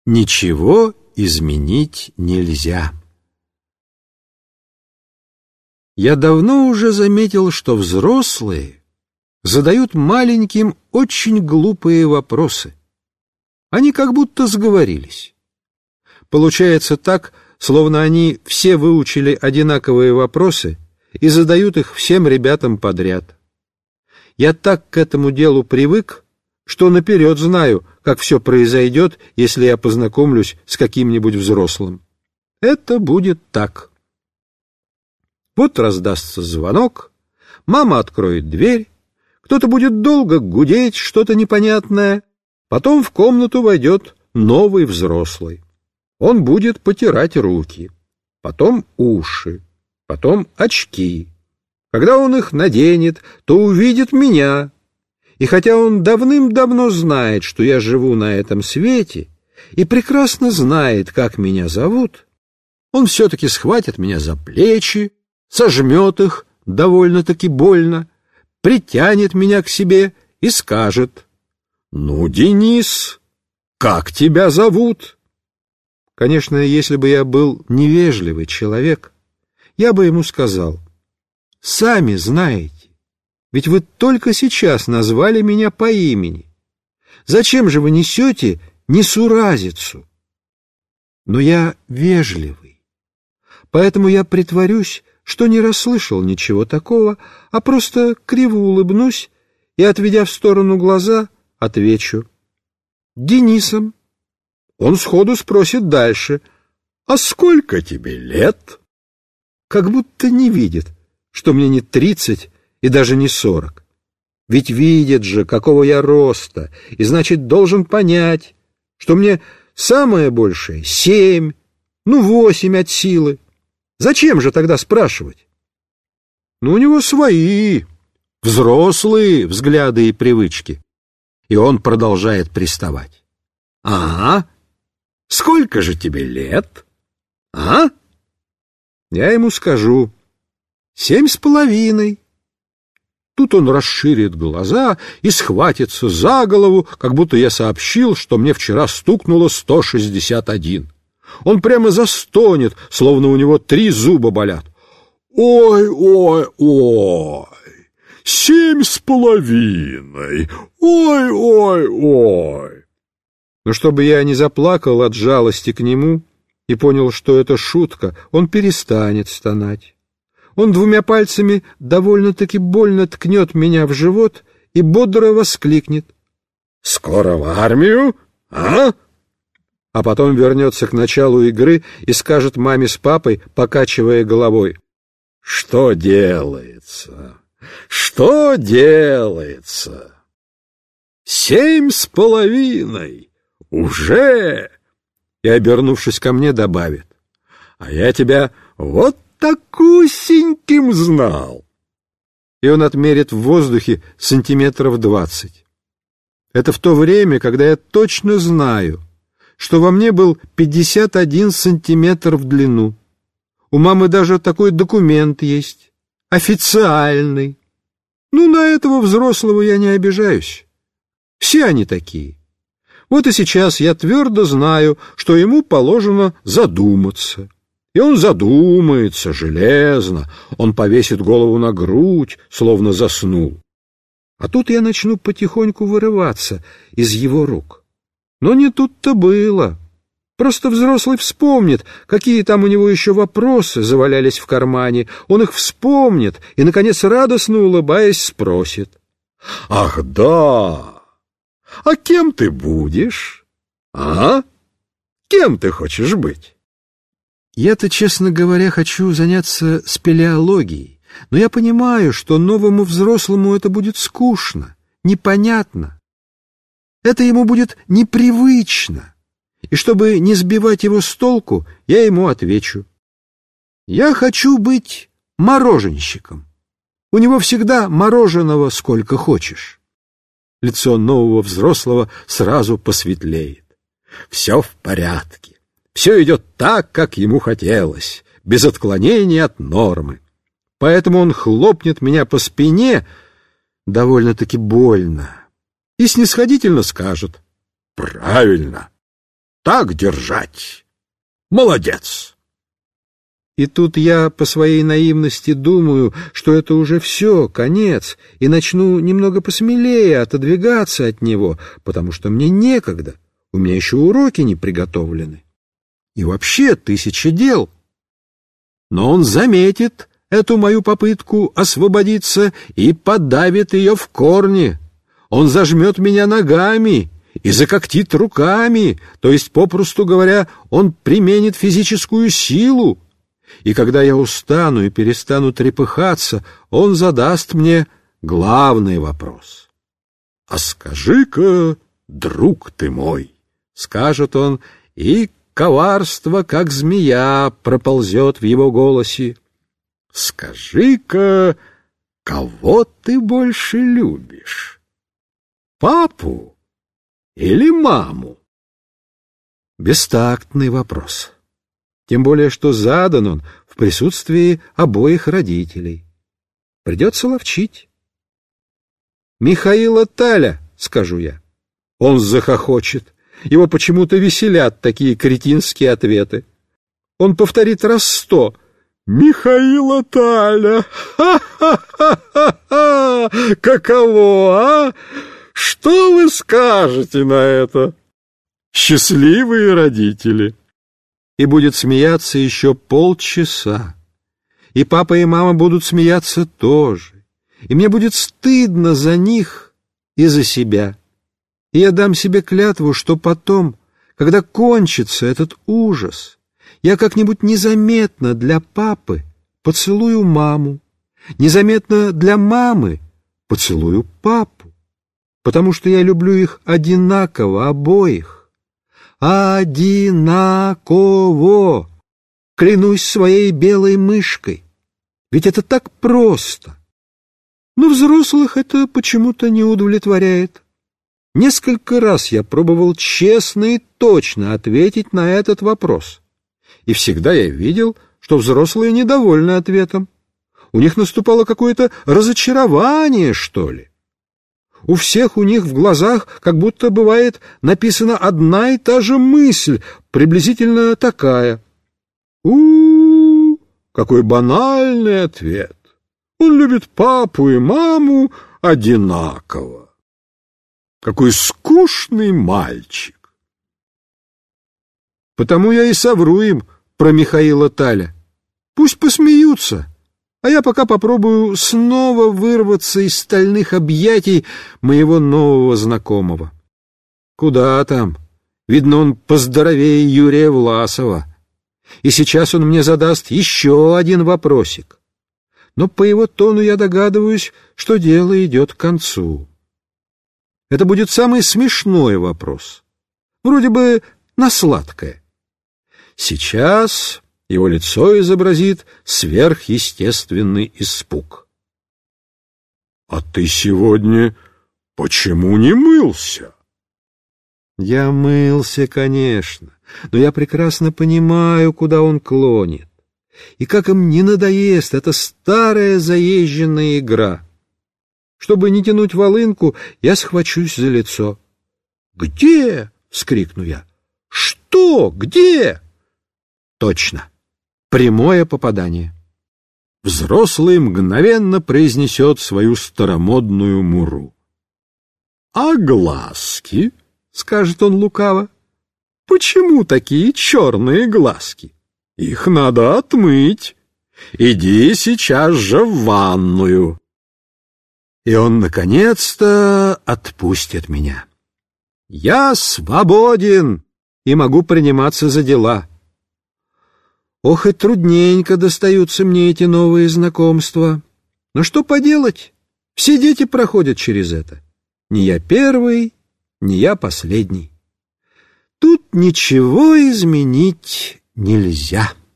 Ничего изменить нельзя. Я давно уже заметил, что взрослые задают маленьким очень глупые вопросы. Они как будто сговорились. Получается так, словно они все выучили одинаковые вопросы и задают их всем ребятам подряд. Я так к этому делу привык, что наперед знаю, как все произойдет, если я познакомлюсь с каким-нибудь взрослым. Это будет так. Вот раздастся звонок, мама откроет дверь, кто-то будет долго гудеть что-то непонятное, потом в комнату войдет новый взрослый. Он будет потирать руки, потом уши, потом очки. Когда он их наденет, то увидит меня. И хотя он давным-давно знает, что я живу на этом свете, и прекрасно знает, как меня зовут, он все-таки схватит меня за плечи, сожмет их довольно-таки больно, притянет меня к себе и скажет: «Ну, Денис, как тебя зовут?» Конечно, если бы я был невежливый человек, я бы ему сказал: «Сами знаете, ведь вы только сейчас назвали меня по имени. Зачем же вы несете несуразицу?» Но я вежливый, поэтому я притворюсь, что не расслышал ничего такого, а просто криво улыбнусь и, отведя в сторону глаза, отвечу: «Денисом». Он сходу спросит дальше: «А сколько тебе лет?» Как будто не видит, что мне не 30 и даже не 40. Ведь видит же, какого я роста, и значит, должен понять, что мне самое большее 7, 8 от силы. Зачем же тогда спрашивать? Но у него свои, взрослые взгляды и привычки. И он продолжает приставать. «Ага, сколько же тебе лет? А?» Я ему скажу: 7,5. Тут он расширит глаза и схватится за голову, как будто я сообщил, что мне вчера стукнуло 161. Он прямо застонет, словно у него 3 зуба болят. «Ой, ой, ой! 7,5! Ой, ой, ой!» Но чтобы я не заплакал от жалости к нему и понял, что это шутка, он перестанет стонать. Он 2 пальцами довольно-таки больно ткнет меня в живот и бодро воскликнет: «Скоро в армию, а?» А потом вернется к началу игры и скажет маме с папой, покачивая головой: «Что делается? Что делается? 7,5! Уже!» И, обернувшись ко мне, добавит: «А я тебя вот такусеньким знал!» И он отмерит в воздухе сантиметров 20. Это в то время, когда я точно знаю, что во мне был 51 сантиметр в длину. У мамы даже такой документ есть, официальный. На этого взрослого я не обижаюсь. Все они такие. Вот и сейчас я твердо знаю, что ему положено задуматься. И он задумается железно, он повесит голову на грудь, словно заснул. А тут я начну потихоньку вырываться из его рук. Но не тут-то было. Просто взрослый вспомнит, какие там у него еще вопросы завалялись в кармане. Он их вспомнит и, наконец, радостно улыбаясь, спросит: «Ах, да! А кем ты будешь? А? Кем ты хочешь быть?» Я-то, честно говоря, хочу заняться спелеологией, но я понимаю, что новому взрослому это будет скучно, непонятно. Это ему будет непривычно. И чтобы не сбивать его с толку, я ему отвечу: «Я хочу быть мороженщиком. У него всегда мороженого сколько хочешь». Лицо нового взрослого сразу посветлеет. Все в порядке. Все идет так, как ему хотелось, без отклонений от нормы. Поэтому он хлопнет меня по спине довольно-таки больно и снисходительно скажет: «Правильно, Так держать. Молодец. И тут я по своей наивности думаю, что это уже все, конец, и начну немного посмелее отодвигаться от него, потому что мне некогда, у меня еще уроки не приготовлены. И вообще 1000 дел. Но он заметит эту мою попытку освободиться и подавит ее в корне. Он зажмет меня ногами и закоктит руками, то есть, попросту говоря, он применит физическую силу. И когда я устану и перестану трепыхаться, он задаст мне главный вопрос. «А скажи-ка, друг ты мой», — скажет он, и коварство, как змея, проползет в его голосе. «Скажи-ка, кого ты больше любишь? Папу или маму?» Бестактный вопрос. Тем более, что задан он в присутствии обоих родителей. Придется ловчить. «Михаила Таля», — скажу я. Он захохочет. Его почему-то веселят такие кретинские ответы. Он повторит раз 100. «Михаила Таля! Ха-ха-ха-ха! Каково, а? Что вы скажете на это? Счастливые родители!» И будет смеяться еще полчаса. И папа и мама будут смеяться тоже. И мне будет стыдно за них и за себя. И я дам себе клятву, что потом, когда кончится этот ужас, я как-нибудь незаметно для папы поцелую маму, незаметно для мамы поцелую папу, потому что я люблю их одинаково обоих. Одинаково! Клянусь своей белой мышкой. Ведь это так просто. Но взрослых это почему-то не удовлетворяет. Несколько раз я пробовал честно и точно ответить на этот вопрос. И всегда я видел, что взрослые недовольны ответом. У них наступало какое-то разочарование, что ли. У всех у них в глазах как будто бывает написана одна и та же мысль, приблизительно такая. Какой банальный ответ. Он любит папу и маму одинаково. Какой скучный мальчик. Потому я и совру им про Михаила Таля. Пусть посмеются, а я пока попробую снова вырваться из стальных объятий моего нового знакомого. Куда там? Видно, он поздоровее Юрия Власова. И сейчас он мне задаст еще один вопросик. Но по его тону я догадываюсь, что дело идет к концу. Это будет самый смешной вопрос. Вроде бы на сладкое. Сейчас его лицо изобразит сверхъестественный испуг. «А ты сегодня почему не мылся?» Я мылся, конечно, но я прекрасно понимаю, куда он клонит. И как им не надоест эта старая заезженная игра. Чтобы не тянуть волынку, я схвачусь за лицо. «Где?» — вскрикну я. «Что? Где?» Точно. Прямое попадание. Взрослый мгновенно произнесет свою старомодную муру. «А глазки?» — скажет он лукаво. «Почему такие черные глазки? Их надо отмыть. Иди сейчас же в ванную». И он, наконец-то, отпустит меня. Я свободен и могу приниматься за дела. Ох, и трудненько достаются мне эти новые знакомства. Но что поделать? Все дети проходят через это. Не я первый, не я последний. Тут ничего изменить нельзя.